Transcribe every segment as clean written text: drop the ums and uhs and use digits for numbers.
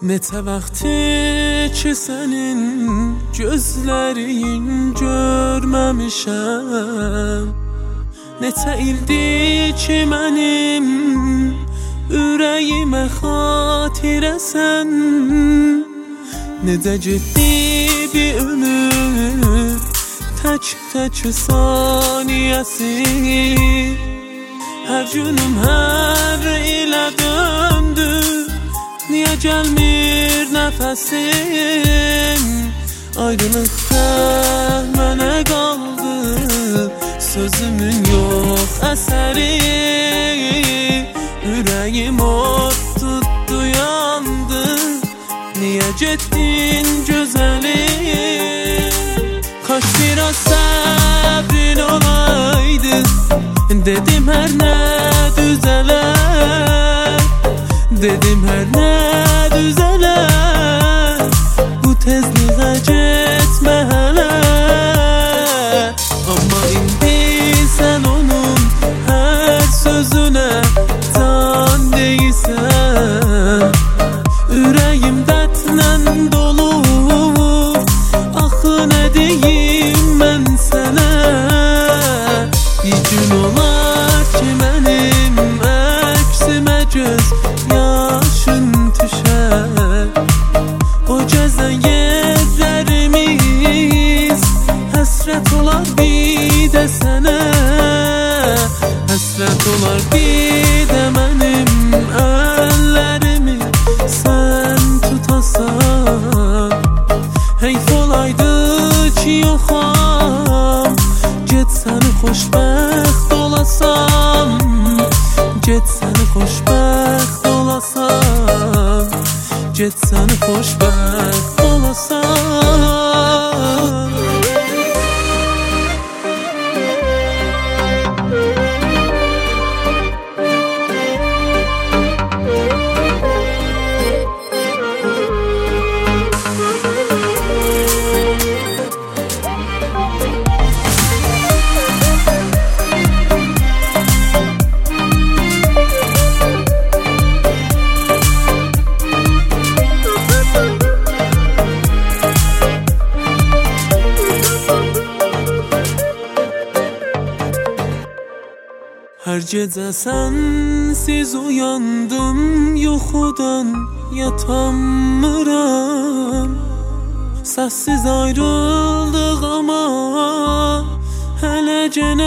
Neçə vaxtı ki sənin gözlərin görməmişəm, neçə ildir ki mənim ürəyimə xatirəsən. Necə getdi bir ömür, tək saniyəsi, hər günüm hər ilə döndü, niyə gəlmir nəfəsim? Ayrılıqda mənə qaldı sözümün yox əsəri. Ürəyim od tutdu, yandı, niyə getdin gözəlim? Kaç biraz səbrin olaydı, dedim hər nə düzələr, dedim hər nə düzələr, bu tezliğə getmə hələ. Amma indi sən onun hər sözünə can deyirsən, ürəyim dərdlə dolu, axı nə deyim mən sənə? Bir gün olar ki mənim əksimə göz yaşın düşər, o gəzən yerlərimiz həsrət olar bir də sənə, həsrət olar bir də mənim əllərimi sən tutasan. Heyf olaydı ki yoxam, get səni xoşbəxt olasam, get səni xoşbəxt olasam, get səni xoşbəxt olasam. Hər gecə sənsiz uyandım, yuxudan yatamıram. Səssiz ayrıldıq amma hələ gənə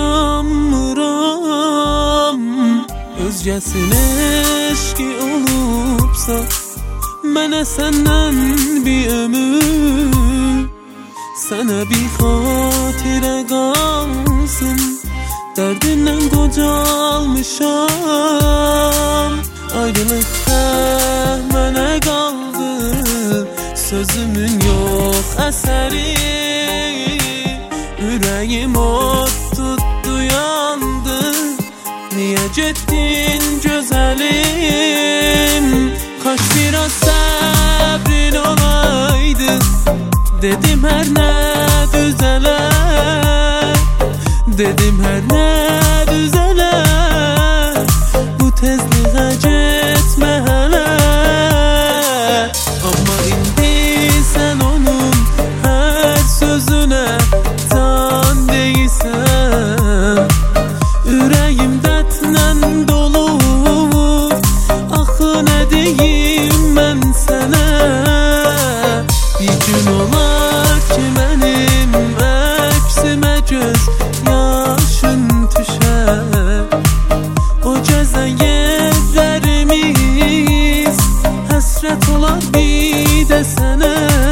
inanmıram. Özgəsin eşqi olubsa mənə səndən bir ömür, sənə bir xatirə qalsın, dərdindən qocalmışam. Ayrılıqda mənə qaldı sözümün yox əsəri. Ürəyim od tutdu, yandı, niyə getdin gözəlim? Kaç biraz səbrin olaydı, dedim hər nə düzələr, dedim hər nə düzələr, bu tezliğə getmə hələ. Amma indi sən onun hər sözünə can deyirsən, ürəyim dərdlə dolu, axı nə deyim mən sənə? Bir gün olar ki mənim əksimə göz yaşın düşər, o gəzən yerlərimiz həsrət olar bir də sənə,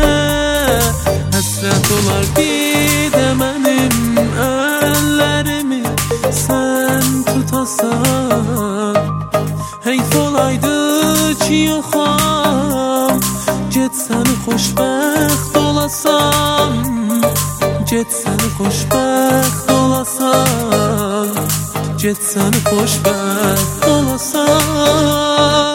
həsrət olar bir də mənim əllərimi sən tutasan. Heyf olaydı ki yoxam, get səni xoşbəxt olasam, get səni xoşbəxt olasam, get səni xoşbəxt olasam.